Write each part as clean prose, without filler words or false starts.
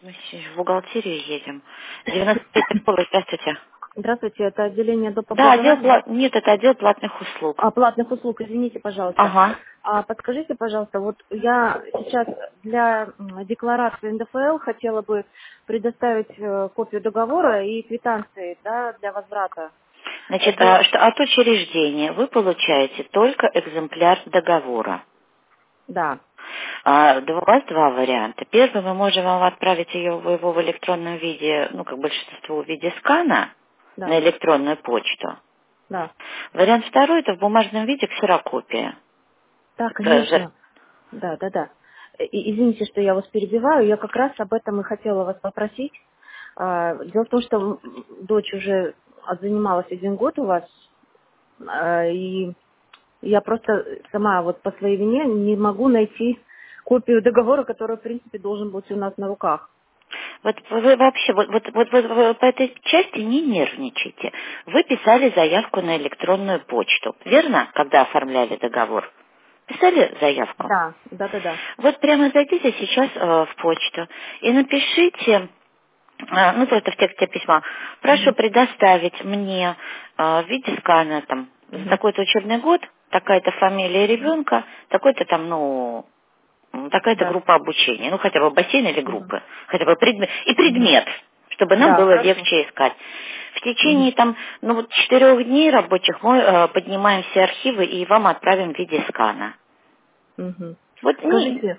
Мы сейчас в бухгалтерию едем. 93 школы, здравствуйте. Здравствуйте, это отделение доп. Да, Образования. Нет, это отдел платных услуг. Платных услуг, извините, пожалуйста. Ага. Подскажите, пожалуйста, вот я сейчас для декларации НДФЛ хотела бы предоставить копию договора и квитанции, да, для возврата. Значит, Дело- от учреждения вы получаете только экземпляр договора. Да, У вас два варианта. Первый, мы можем вам отправить его в электронном виде, ну, как большинство в виде скана на да, электронную почту. да. Вариант второй, это в бумажном виде ксерокопия. Да, Тоже. конечно. Да, да, да. Извините, что я вас перебиваю. Я как раз об этом и хотела вас попросить. Дело в том, что дочь уже отзанималась 1 год у вас, и я просто сама вот по своей вине не могу найти копию договора, который, в принципе, должен быть у нас на руках. Вот вы вообще, вы по этой части не нервничайте. Вы писали заявку на электронную почту, верно, когда оформляли договор? Писали заявку? Да, да, да, да. Вот прямо зайдите сейчас в почту и напишите, ну, это в тексте письма, прошу Мгм. предоставить мне в виде скана там за Мгм. такой-то учебный год, такая-то фамилия ребенка, такой-то там, ну, такая-то Да. группа обучения, ну хотя бы бассейн или Мгм. группы, хотя бы предмет, и Мгм. предмет, чтобы нам Да, было хорошо. легче искать. В Мгм. течение там, ну вот 4 дней рабочих мы поднимаем все архивы и вам отправим в виде скана. Мгм. Вот, Скажите,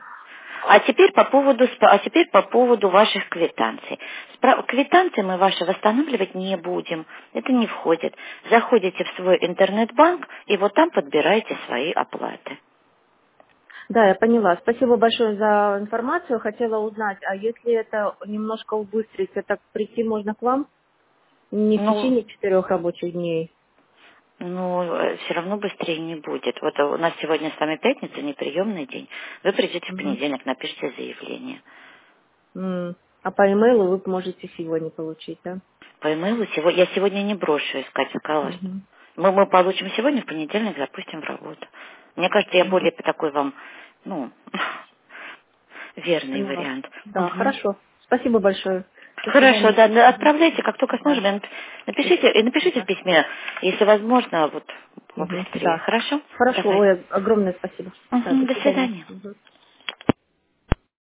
а теперь по поводу ваших квитанций. Квитанции мы ваши восстанавливать не будем. Это не входит. Заходите в свой интернет-банк и вот там подбираете свои оплаты. да, я поняла. Спасибо большое за информацию. Хотела узнать, а если это немножко убыстрить, это прийти можно к вам не в Ну, течение 4 рабочих дней? все равно быстрее не будет. Вот у нас сегодня с вами пятница, неприемный день. Вы придете в Мгм. понедельник, напишите заявление. А по имейлу вы можете сегодня получить, да? По имейлу я сегодня не брошу искать, сказала, что Мгм. мы получим сегодня, в понедельник запустим в работу. Мне кажется, я Мгм. более такой вам, ну, верный Поняла. вариант. Да, Мгм. хорошо. Спасибо большое. До Хорошо, свидания. да, да, Мгм. отправляйте, как только Да. сможем. Напишите в Спасибо. письме, если возможно, вот Мгм. побыстрее. Да. Хорошо? Хорошо. Давай. Ой, огромное спасибо. Да, до Мгм, до свидания. свидания. Мгм.